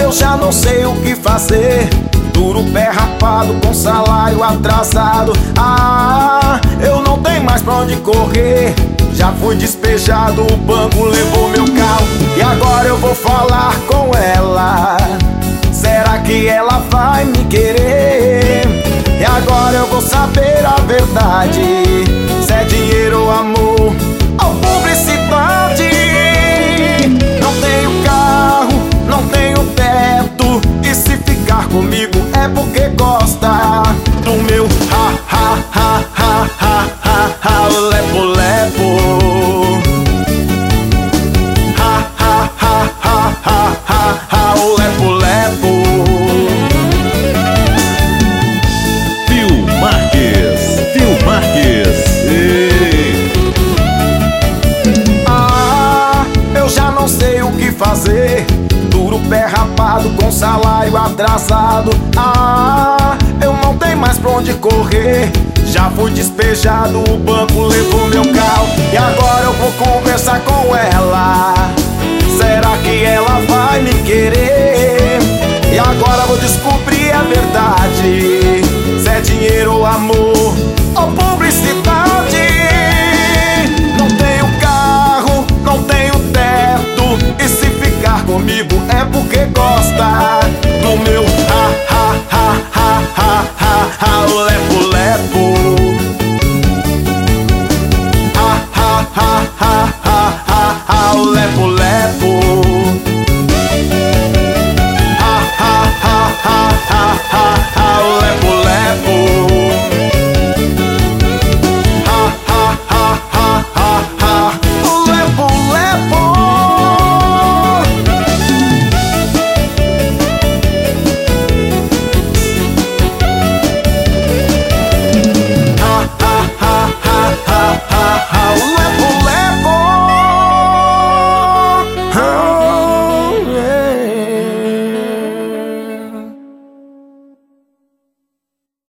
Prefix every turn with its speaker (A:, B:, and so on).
A: eu já não sei o que fazer. Duro pé rapado com salário atrasado. Ah, eu não tenho mais pra onde correr. Já fui despejado, o banco levou meu carro. E agora eu vou falar com ela. Será que ela vai me querer? E agora eu vou saber a verdade. Se é dinheiro ou amor ou publicidade. Não tenho carro, não tenho teto. E se ficar comigo é porque gosta do meu lepo lepo. Lepo lepo.
B: Phil Marques.
A: Ah, eu já não sei o que fazer. Duro pé rapado com salário atrasado. Ah, eu não tenho mais pra onde correr. Já fui despejado, o banco levou meu carro. E agora eu vou conversar com ela. Será que ela vai me querer? E agora eu vou descobrir a verdade. Se é dinheiro ou amor ou publicidade. Não tenho carro, não tenho teto. E se ficar comigo é porque gosta do meu